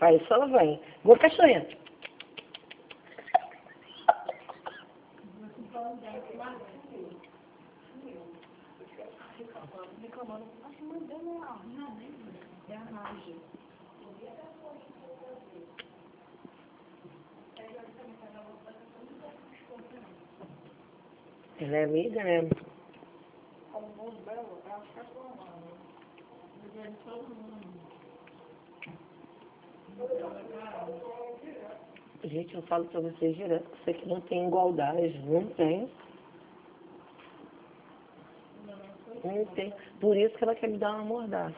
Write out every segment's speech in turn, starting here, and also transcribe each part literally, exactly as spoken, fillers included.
Aí só ela vem. Igual cachorrinha. Ela é amiga, né? Gente, eu falo pra vocês direto que isso aqui não tem igualdade. Não tem. Não tem. Por isso que ela quer me dar uma mordaça.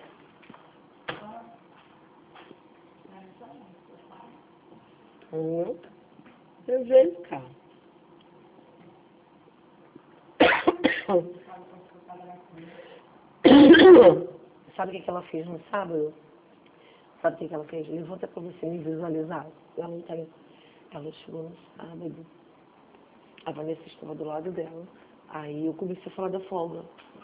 Hum, eu vejo, cara. Sabe o que que ela fez no sábado? Sabe o que que ela fez? Levanta pra você me visualizar. Ela não tem. Ela chegou no sábado. A Vanessa estava do lado dela. Aí eu comecei a falar da folga.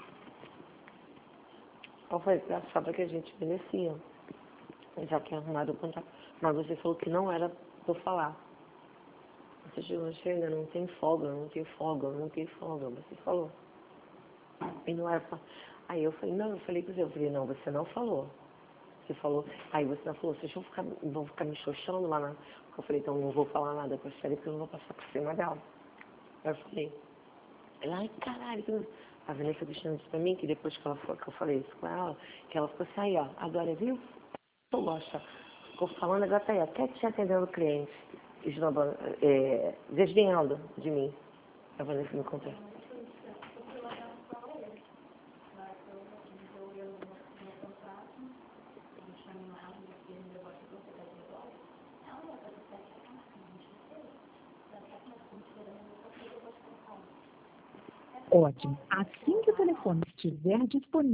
Eu falei pra ela, sabe que a gente merecia. Já que é arrumado o contrato. Mas você falou que não era pra eu falar. Você chegou, chega, não tem folga, não tem folga, não tem folga. Você falou. E não era pra... Aí eu falei, não, eu falei com você. Eu falei, não, você não falou. Você falou, aí você não falou, vocês vão ficar, vão ficar me xoxando lá na... Eu falei, então não vou falar nada com a Shelly porque eu não vou passar por cima dela. Aí eu falei, ela, ai caralho, que... a Vanessa deixando isso pra mim, que depois que, ela, que eu falei isso com ela, que ela ficou assim, aí ó, agora viu? Eu gosto. Ficou falando, agora tá aí, ó, quietinha atendendo o cliente, esnobando, é, desdenhando de mim. A Vanessa me contou. Ótimo. Assim que o telefone estiver disponível,